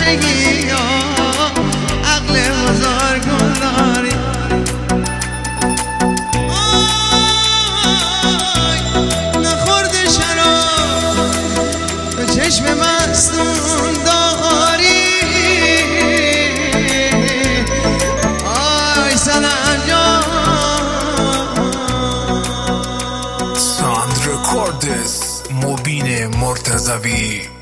بچگی عقل بزرگون داری. نخورده شراب به چشم مستون داری. آی سنن جان ساند رکوردز مبین مرتضوی.